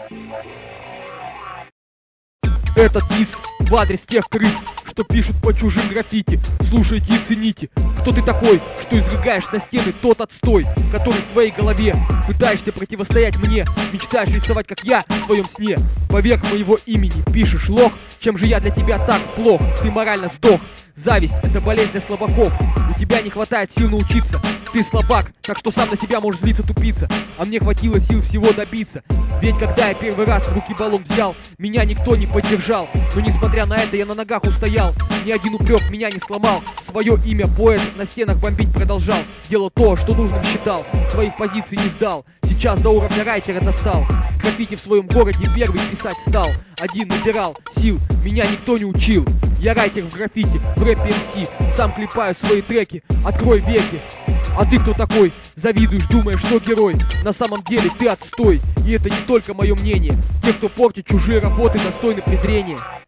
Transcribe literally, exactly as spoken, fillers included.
Этот диск в адрес тех крыс, что пишут по чужим граффити. Слушайте и цените, кто ты такой, что изрыгаешь на стены тот отстой, который в твоей голове. Пытаешься противостоять мне, мечтаешь рисовать, как я в своем сне. Поверх моего имени пишешь лох. Чем же я для тебя так плох? Ты морально сдох. Зависть — это болезнь для слабаков. У тебя не хватает сил научиться. Ты слабак, так что сам на себя можешь злиться, тупица. А мне хватило сил всего добиться. Ведь когда я первый раз в руки баллон взял, меня никто не поддержал. Но несмотря на это, я на ногах устоял. Ни один упрек меня не сломал. Свое имя поэт на стенах бомбить продолжал. Делал то, что нужным считал. Своих позиций не сдал. Сейчас до уровня райтера достал. Граффити в своем городе первый писать стал. Один набирал сил, меня никто не учил. Я райтер в граффити, в рэпе эм си. Сам клепаю свои треки, открой веки. А ты кто такой? Завидуешь, думаешь, что герой. На самом деле ты отстой. И это не только мое мнение. Те, кто портит чужие работы, достойны презрения.